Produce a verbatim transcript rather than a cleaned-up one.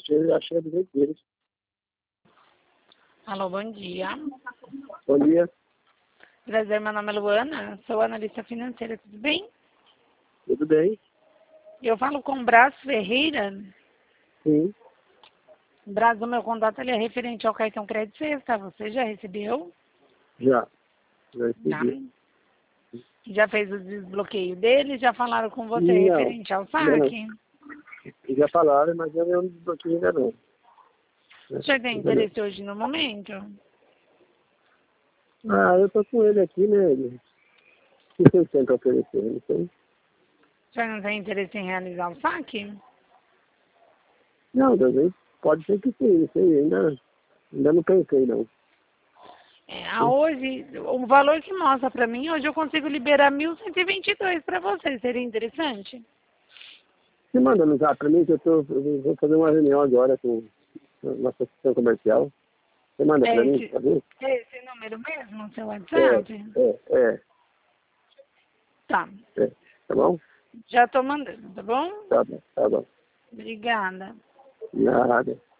eu achei do jeito deles. Alô, bom dia. Bom dia. Prazer, meu nome é Luana, sou analista financeira, tudo bem? Tudo bem? Eu falo com o Brás Ferreira. Sim. Brás, o meu contato ele é referente ao cartão crédito sexta, você já recebeu? Já. Já Já. recebi. Já fez o desbloqueio dele? Já falaram com você Não. referente ao Ainda não. saque? Já falaram, mas eu não desbloqueei ainda não. O senhor tem Ainda não. interesse hoje no momento? Ah, eu tô com ele aqui, né? Ele- O que vocês têm pra oferecer? Não sei. O senhor não tem interesse em realizar o saque? Não, talvez. Pode ser que sim, não sei. Ainda, ainda não pensei, não. É, a hoje, o valor que mostra para mim, hoje eu consigo liberar mil cento e vinte e dois para você. Seria interessante? Você manda no zap pra mim que eu, tô, eu vou fazer uma reunião agora com uma associação comercial. Você manda É pra mim, esse, tá bom? é esse número mesmo, seu É, WhatsApp? é, é, Tá. é. Tá bom? Já estou mandando, tá bom? Tá bom, tá bom. Obrigada. Nada.